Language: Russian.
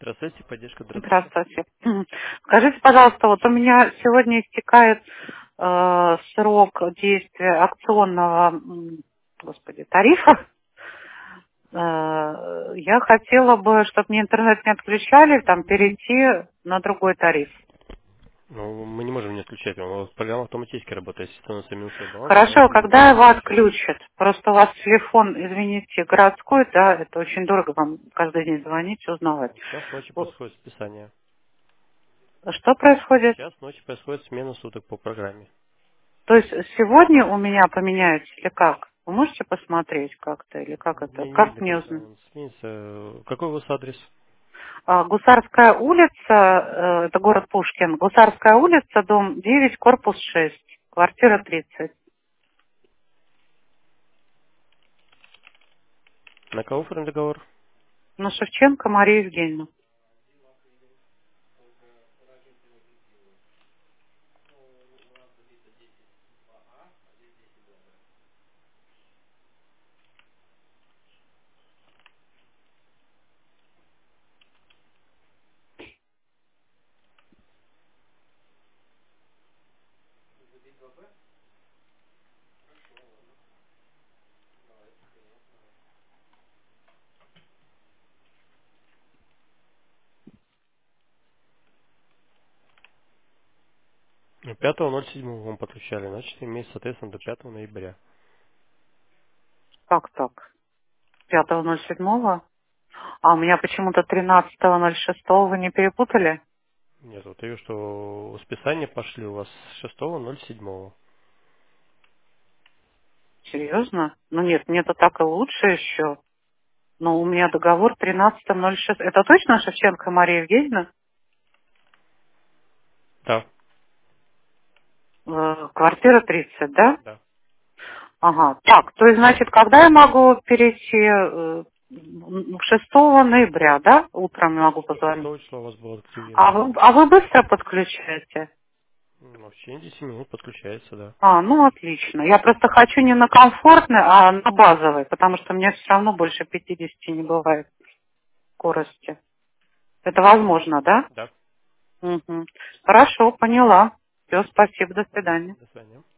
Здравствуйте, поддержка, здравствуйте. Здравствуйте. Скажите, пожалуйста, вот у меня сегодня истекает срок действия акционного, тарифа. Я хотела бы, чтобы мне интернет не отключали, там перейти на другой тариф. Ну, мы не можем не отключать. У вас программа автоматически работает. Если становится минусовой баланс, она Хорошо, автоматически когда его отключает. отключат? Просто у вас телефон, извините, городской, да, это очень дорого вам каждый день звонить, узнавать. В час ночи Вот. происходит списание. Что происходит? В час ночи происходит смена суток по программе. То есть сегодня у меня поменяется или как? Вы можете посмотреть как-то или как это? Мне не Как видно, мне когда узнать? он сменится. Какой у вас адрес? Гусарская улица, это город Пушкин. Гусарская улица, дом 9, корпус 6, квартира 30. На кого оформлен договор? На Шевченко Мария Евгеньевна. 5.07 вам подключали. Значит, имеет, соответственно, до 5 ноября. Как так? 5.07? А у меня почему-то 13.06, вы не перепутали? Нет, вот ее, что списания пошли у вас с 6.07. Серьезно? Ну нет, мне-то так и лучше еще. Но у меня договор 13.06. Это точно Шевченко Мария Евгеньевна? Да, Квартира 30, да? да. Ага. Так, то есть, значит, когда я могу перейти? 6 ноября, да? Утром я могу позвонить. 6 числа у вас было А активировано. вы быстро подключаете? Ну, в течение 10 минут подключается, да. Ну отлично. Я просто хочу не на комфортный, а на базовый, потому что у меня все равно больше 50 не бывает скорости. Это возможно, да? Да. Угу. Хорошо, поняла. Все, спасибо, до свидания. До свидания.